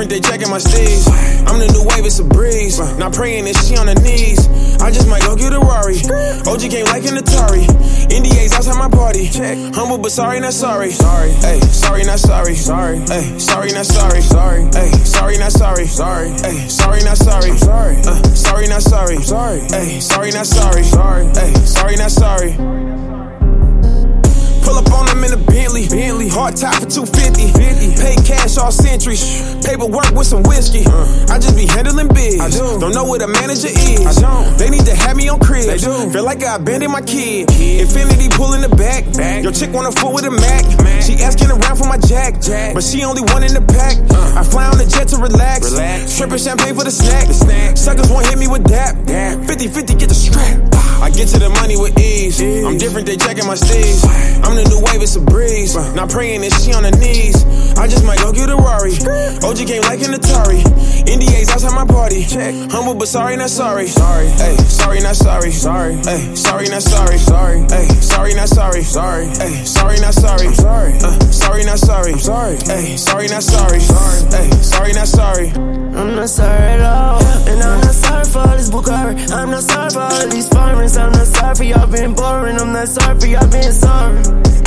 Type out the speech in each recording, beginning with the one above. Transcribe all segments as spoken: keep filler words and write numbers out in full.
different, they checking my steez. I'm the new wave, it's a breeze. Not praying and she on her knees. I just might go get a Rari. O G came like an Atari. N D As outside my party. Humble but sorry, not sorry. Sorry, hey, sorry, not sorry. Sorry, hey, sorry, not sorry. Sorry, hey, sorry, not sorry. Sorry, hey, sorry, not sorry. Sorry, uh, sorry, not sorry. Sorry, hey, sorry, not sorry. Sorry, hey, sorry, not sorry. Pull up on them in a Bentley. Bentley. Hard top for two fifty. Pay cash all centuries. Paperwork with some whiskey. Uh, I just be handling biz. I do. Don't know what a manager is. I don't. They need to have me on cribs. They do. Feel like I abandoned my kid. kid. Infinity pulling the back. back. Your chick wanna fool with a Mac. Mac. She asking around for my jack. jack. But she only one in the pack. Uh, I fly on the jet to relax. relax. Trippin' champagne for the snack. the snack. Suckers won't hit me with dap. fifty fifty, get the strap. I get to the money with ease. ease. I'm different, they checking my steez. I'm the new wave, it's a breeze. Not praying and she on her knees. I just might go get a Rari. O G came like an Atari. N D As outside my party. Humble but sorry, not sorry. Sorry, hey, sorry, not sorry. Sorry, hey, sorry, not sorry. Sorry, hey, sorry, not sorry. Sorry, hey, sorry, not sorry. Sorry, uh, sorry, not sorry. Sorry, hey, sorry, not sorry. Sorry, hey, sorry, not sorry. I'm not sorry at all, and I'm not sorry for all this Bugatti. I'm not sorry for all these foreigners. I'm not sorry for y'all being boring. I'm not sorry for y'all being sorry.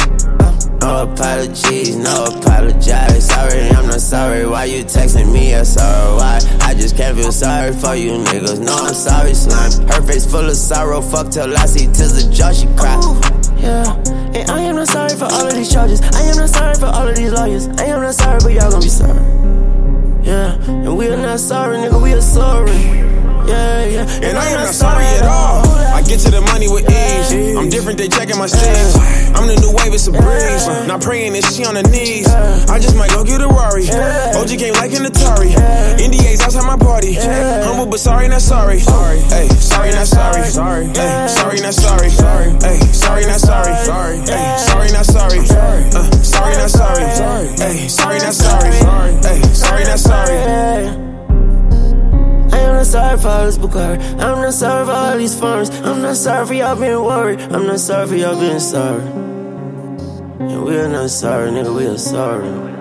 No apologies, no apologize. Sorry, I'm not sorry. Why you texting me? I'm sorry. Why? I just can't feel sorry for you niggas. No, I'm sorry, slime. Her face full of sorrow. Fuck till I see tears of joy. She cry. Yeah, and I am not sorry for all of these charges. I am not sorry for all of these lawyers. I am not sorry, but y'all gon' be sorry. Yeah, and we are not sorry, nigga. We are sorry. Yeah, yeah. And, and I am not sorry at all. I get to the money with ease. I'm different, they checking my steez. I'm the new wave, it's a breeze. Not praying and she on her knees. I just might go get a Rari. O G came like an Atari. N D As outside my party. Humble but sorry, not sorry. Sorry, hey, sorry, not sorry. Sorry, hey, sorry, not sorry. Sorry, hey, sorry, not sorry. Sorry, hey, sorry, not sorry. Uh, sorry, not sorry. Sorry, hey, sorry, not sorry. Sorry, hey, sorry, not sorry. I'm not sorry for all this Bugatti. I'm not sorry for all these foreigners. I'm not sorry for y'all being worried. I'm not sorry for y'all being sorry. And we are not sorry, nigga, we are sorry.